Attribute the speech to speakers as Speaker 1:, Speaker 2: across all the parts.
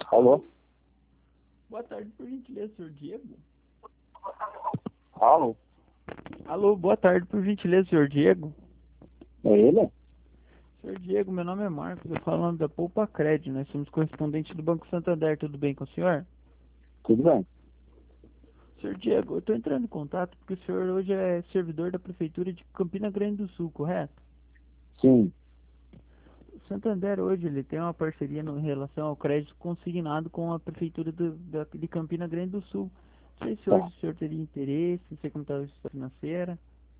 Speaker 1: Alô?
Speaker 2: Boa tarde, por gentileza, senhor Diego.
Speaker 1: Alô?
Speaker 2: Alô, boa tarde, por gentileza, senhor Diego.
Speaker 1: É ele?
Speaker 2: Senhor Diego, meu nome é Marcos, eu falo o nome da Poupa Cred, nós somos correspondentes do Banco Santander, tudo bem com o senhor?
Speaker 1: Tudo bem?
Speaker 2: Senhor Diego, eu estou entrando em contato porque o senhor hoje é servidor da Prefeitura de Campina Grande do Sul, correto?
Speaker 1: Sim.
Speaker 2: O Santander hoje ele tem uma parceria em relação ao crédito consignado com a Prefeitura de Campina Grande do Sul. Não sei se hoje
Speaker 1: Tá.
Speaker 2: o senhor teria interesse, não sei como está a situação financeira.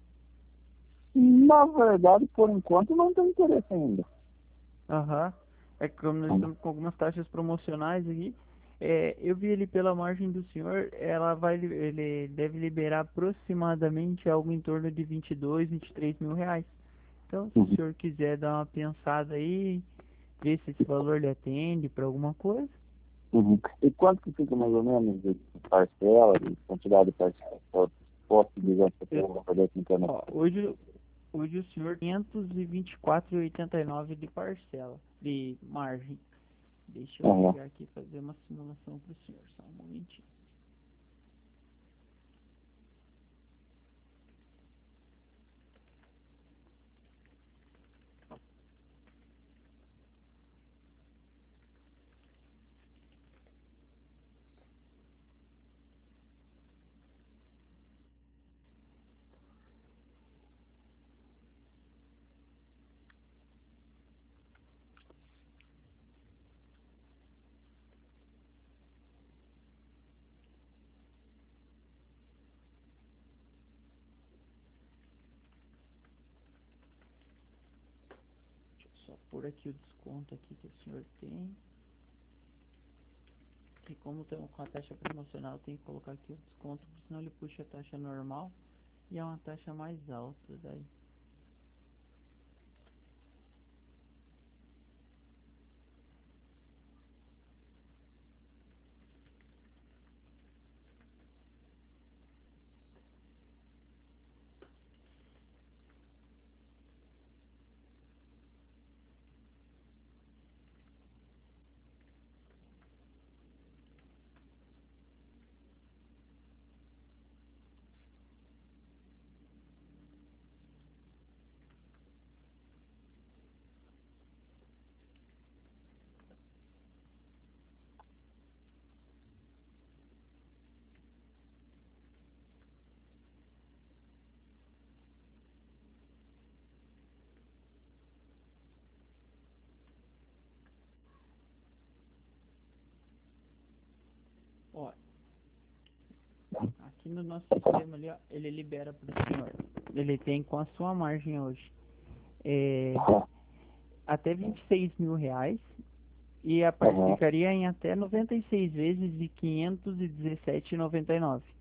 Speaker 1: Na verdade, por enquanto, não tem interesse ainda.
Speaker 2: Aham. É que como nós estamos com algumas taxas promocionais aqui, eu vi ele pela margem do senhor, ele deve liberar aproximadamente algo em torno de 22, 23 mil reais. Então, se o
Speaker 1: Uhum.
Speaker 2: senhor quiser dar uma pensada aí, ver se esse valor lhe atende para alguma coisa.
Speaker 1: Uhum. E quanto que fica mais ou menos de parcela, de quantidade de parcela? Posso dizer que eu
Speaker 2: Eu-
Speaker 1: vou fazer aqui internet?
Speaker 2: Ó, hoje o senhor 524,89 de parcela, de margem. Deixa eu
Speaker 1: Uhum.
Speaker 2: pegar aqui e fazer uma simulação para o senhor, só um momentinho. Deixa eu só pôr aqui o desconto aqui que o senhor tem. E como tem com a taxa promocional, tem que colocar aqui o desconto, porque senão ele puxa a taxa normal e é uma taxa mais alta daí. Ó, aqui no nosso sistema ali, ó, ele libera para o senhor. Ele tem com a sua margem hoje. Até 26 mil reais e a
Speaker 1: Uhum.
Speaker 2: ficaria em até 96 vezes de 517,99.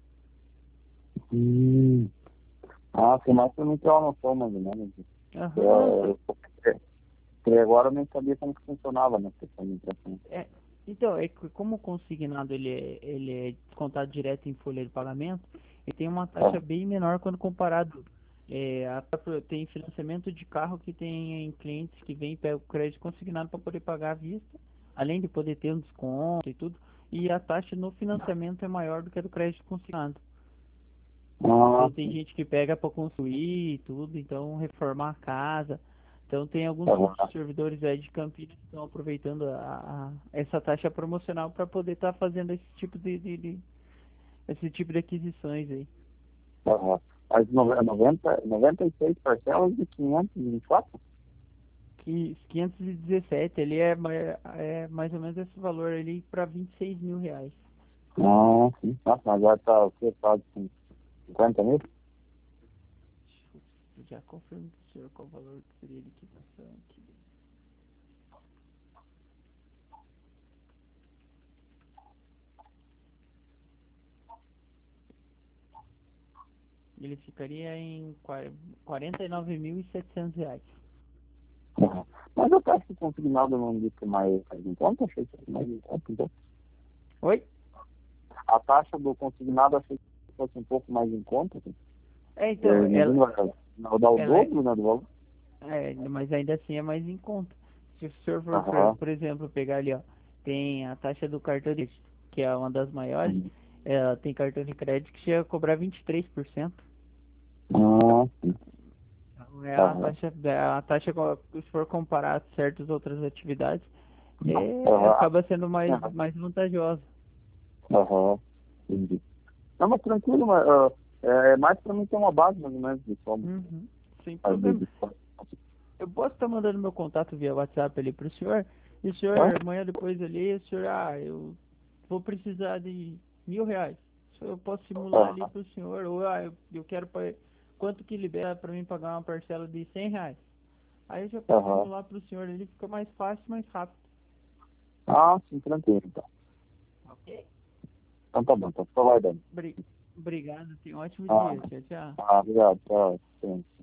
Speaker 1: Hum. Ah, sim, mas eu não tenho uma noção mais ou menos.
Speaker 2: Aham, não,
Speaker 1: Porque agora eu nem sabia como que funcionava na questão de impressão.
Speaker 2: então, é que como o consignado ele é descontado direto em folha de pagamento, ele tem uma taxa
Speaker 1: Tá.
Speaker 2: bem menor quando comparado. Tem financiamento de carro que tem clientes que vêm e pegam o crédito consignado para poder pagar à vista, além de poder ter um desconto e tudo, e a taxa no financiamento é maior do que a do crédito consignado.
Speaker 1: Ah,
Speaker 2: Então tem
Speaker 1: sim.
Speaker 2: gente que pega para construir e tudo, então reformar a casa. Então tem alguns
Speaker 1: Uhum.
Speaker 2: servidores aí de Campinas que estão aproveitando essa taxa promocional para poder estar fazendo esse tipo de aquisições aí.
Speaker 1: Uhum. Mas 96 parcelas de 524?
Speaker 2: Que 517 ele é mais ou menos esse valor ali para 26 mil reais.
Speaker 1: Ah, sim. Nossa, agora tá o quê? Tá de 50 mil?
Speaker 2: Eu já confirmo com o senhor qual o valor que seria de quitação aqui. Ele ficaria em 49.700 reais.
Speaker 1: Uhum. Mas eu acho que consignado não disse mais em conta, achei que fosse mais em conta, então.
Speaker 2: Oi?
Speaker 1: A taxa do consignado achei que fosse um pouco mais em conta. Assim.
Speaker 2: Então,
Speaker 1: Imagina, vai dar o
Speaker 2: ela é,
Speaker 1: dobro, né, do valor.
Speaker 2: mas ainda assim é mais em conta. Se o senhor for,
Speaker 1: Aham.
Speaker 2: por exemplo, pegar ali, ó, tem a taxa do cartão de crédito, que é uma das maiores.
Speaker 1: Uhum.
Speaker 2: Tem cartão de crédito que chega a cobrar 23%.
Speaker 1: Sim.
Speaker 2: Então,
Speaker 1: Aham.
Speaker 2: a taxa, se for comparar certas outras atividades,
Speaker 1: Aham.
Speaker 2: acaba sendo
Speaker 1: Aham.
Speaker 2: mais vantajosa.
Speaker 1: Aham. Entendi. Não, mas tranquilo, mas, é mais para mim ter uma base, mais ou menos, de como
Speaker 2: Uhum, sem
Speaker 1: fazer
Speaker 2: problema.
Speaker 1: de
Speaker 2: Eu posso estar mandando meu contato via WhatsApp ali pro senhor, e o
Speaker 1: Hã?
Speaker 2: senhor, amanhã depois ali, o senhor, eu vou precisar de R$ 1.000. Eu posso simular ali
Speaker 1: Aham.
Speaker 2: pro senhor, ou eu quero, quanto que libera para mim pagar uma parcela de R$ 100? Aí eu já posso
Speaker 1: Aham.
Speaker 2: simular pro senhor, ele fica mais fácil, mais rápido.
Speaker 1: Ah, sim, tranquilo, então.
Speaker 2: Ok?
Speaker 1: Então tá bom, então fica aguardando.
Speaker 2: Obrigado, tenha um ótimo
Speaker 1: Ah,
Speaker 2: dia. Tchau, tchau.
Speaker 1: obrigado, tchau. Sim.